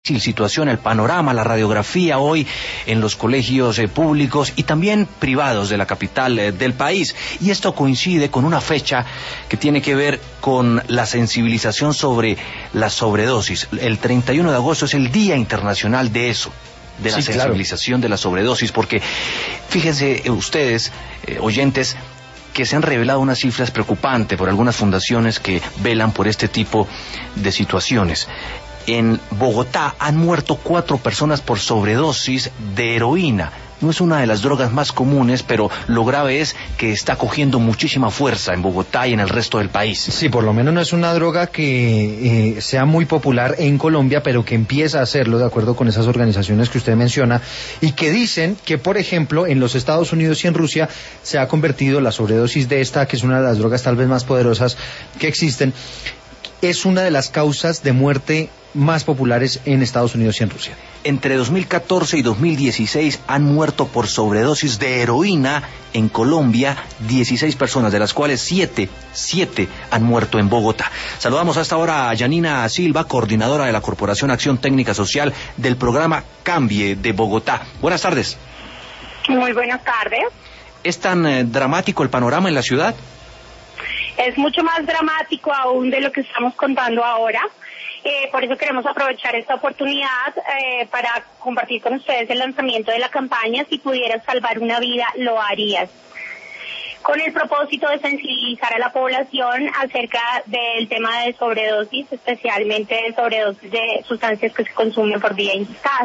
situación, el panorama, la radiografía hoy en los colegios públicos y también privados de la capital del país. Y esto coincide con una fecha que tiene que ver con la sensibilización sobre la sobredosis. El 31 de agosto es el Día Internacional de eso, de la sensibilización de la sobredosis, porque fíjense ustedes, oyentes, que se han revelado unas cifras preocupantes por algunas fundaciones que velan por este tipo de situaciones. En Bogotá han muerto 4 personas por sobredosis de heroína. No es una de las drogas más comunes, pero lo grave es que está cogiendo muchísima fuerza en Bogotá y en el resto del país. Sí, por lo menos no es una droga que sea muy popular en Colombia, pero que empieza a hacerlo de acuerdo con esas organizaciones que usted menciona y que dicen que, por ejemplo, en los Estados Unidos y en Rusia se ha convertido la sobredosis de esta, que es una de las drogas tal vez más poderosas que existen, es una de las causas de muerte más populares en Estados Unidos y en Rusia. Entre 2014 y 2016 han muerto por sobredosis de heroína en Colombia 16 personas, de las cuales 7 han muerto en Bogotá. Saludamos hasta ahora a Yanina Silva, coordinadora de la Corporación Acción Técnica Social del programa Cambie de Bogotá. Buenas tardes. Muy buenas tardes. ¿Es tan dramático el panorama en la ciudad? Es mucho más dramático aún de lo que estamos contando ahora. Por eso queremos aprovechar esta oportunidad para compartir con ustedes el lanzamiento de la campaña Si pudieras salvar una vida, lo harías, con el propósito de sensibilizar a la población acerca del tema de sobredosis, especialmente de sobredosis de sustancias que se consumen por vía inyectada.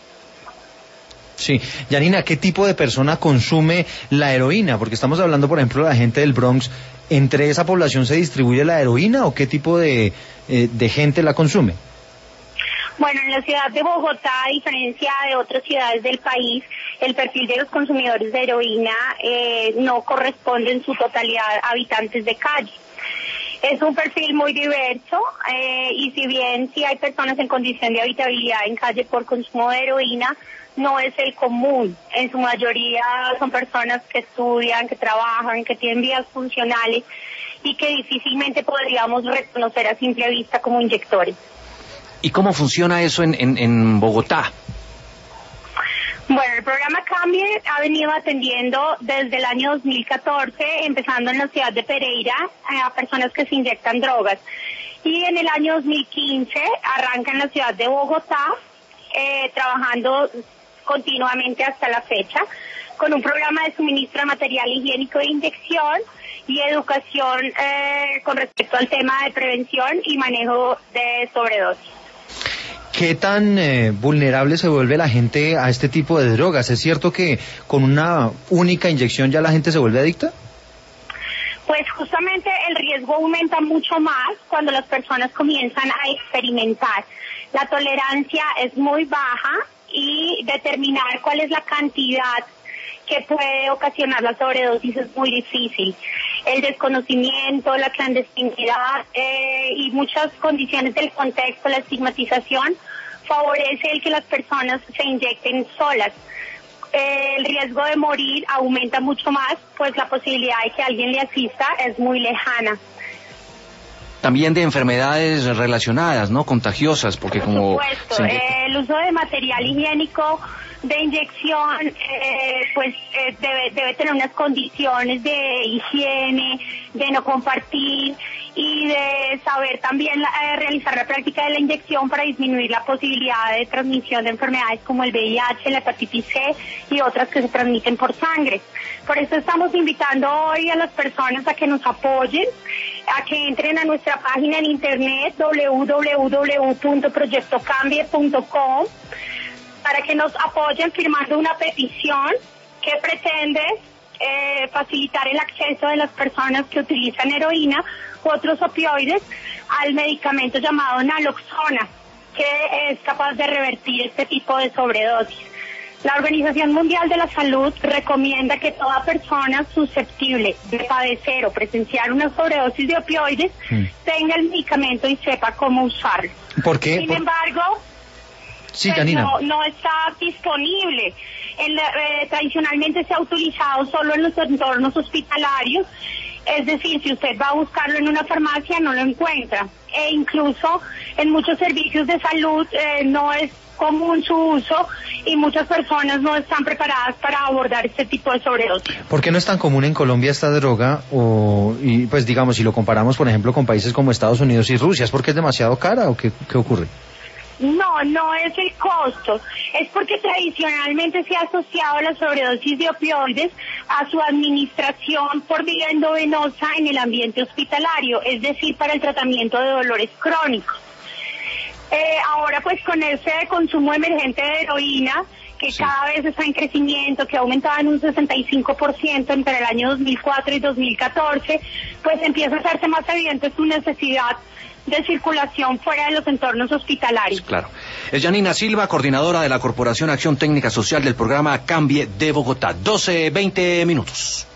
Sí, Yanina, ¿qué tipo de persona consume la heroína? Porque estamos hablando, por ejemplo, de la gente del Bronx. ¿Entre esa población se distribuye la heroína o qué tipo de gente la consume? Bueno, en la ciudad de Bogotá, a diferencia de otras ciudades del país, el perfil de los consumidores de heroína no corresponde en su totalidad a habitantes de calle. Es un perfil muy diverso y si bien sí hay personas en condición de habitabilidad en calle por consumo de heroína, no es el común. En su mayoría son personas que estudian, que trabajan, que tienen vidas funcionales y que difícilmente podríamos reconocer a simple vista como inyectores. ¿Y cómo funciona eso en Bogotá? Bueno, el programa Cambie ha venido atendiendo desde el año 2014, empezando en la ciudad de Pereira, a personas que se inyectan drogas. Y en el año 2015 arranca en la ciudad de Bogotá, trabajando continuamente hasta la fecha, con un programa de suministro de material higiénico de inyección y educación con respecto al tema de prevención y manejo de sobredosis. ¿Qué tan vulnerable se vuelve la gente a este tipo de drogas? ¿Es cierto que con una única inyección ya la gente se vuelve adicta? Pues justamente el riesgo aumenta mucho más cuando las personas comienzan a experimentar. La tolerancia es muy baja y determinar cuál es la cantidad que puede ocasionar la sobredosis es muy difícil. El desconocimiento, la clandestinidad y muchas condiciones del contexto, la estigmatización, favorece el que las personas se inyecten solas. El riesgo de morir aumenta mucho más, pues la posibilidad de que alguien le asista es muy lejana. También de enfermedades relacionadas, ¿no? Contagiosas, porque como... Por supuesto, el uso de material higiénico de inyección, debe tener unas condiciones de higiene, de no compartir y de saber también realizar la práctica de la inyección para disminuir la posibilidad de transmisión de enfermedades como el VIH, la hepatitis C y otras que se transmiten por sangre. Por eso estamos invitando hoy a las personas a que nos apoyen, a que entren a nuestra página en internet www.proyectocambie.com para que nos apoyen firmando una petición que pretende facilitar el acceso de las personas que utilizan heroína u otros opioides al medicamento llamado naloxona, que es capaz de revertir este tipo de sobredosis. La Organización Mundial de la Salud recomienda que toda persona susceptible de padecer o presenciar una sobredosis de opioides tenga el medicamento y sepa cómo usarlo. ¿Por qué? Sin embargo, sí, Janina, no está disponible. Tradicionalmente se ha utilizado solo en los entornos hospitalarios, es decir, si usted va a buscarlo en una farmacia no lo encuentra, e incluso en muchos servicios de salud no es común su uso y muchas personas no están preparadas para abordar este tipo de sobredosis. ¿Por qué no es tan común en Colombia esta droga? Y pues digamos, si lo comparamos, por ejemplo, con países como Estados Unidos y Rusia, ¿es porque es demasiado cara o qué ocurre? No es el costo, es porque tradicionalmente se ha asociado la sobredosis de opioides a su administración por vía endovenosa en el ambiente hospitalario, es decir, para el tratamiento de dolores crónicos. Ahora pues con ese consumo emergente de heroína, que cada vez está en crecimiento, que ha aumentado en un 65% entre el año 2004 y 2014, pues empieza a hacerse más evidente su necesidad de circulación fuera de los entornos hospitalarios. Claro. Es Yanina Silva, coordinadora de la Corporación Acción Técnica Social del programa Cambie de Bogotá. 12:20 minutos.